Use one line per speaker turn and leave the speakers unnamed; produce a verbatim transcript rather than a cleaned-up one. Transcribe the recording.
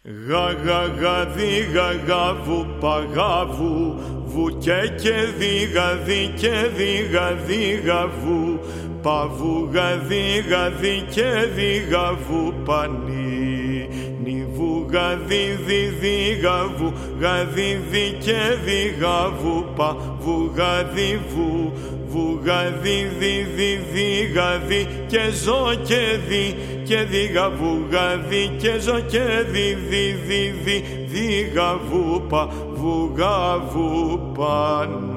Γα γα δι γα γα βου παγαβου βου και και δι γα δι και δι γα δι γα βου παβου γα δι γα δι και δι γα βου πανί νι βου γα δι δι δι γα βου γα δι δι και δι γα βου πα βου γα δι βου βου γα δι δι δι δι γα δι και ζω και δι και δι γα βου γα δι και ζω και δι δι δι δι δι γα βου πα βου γα βου παν.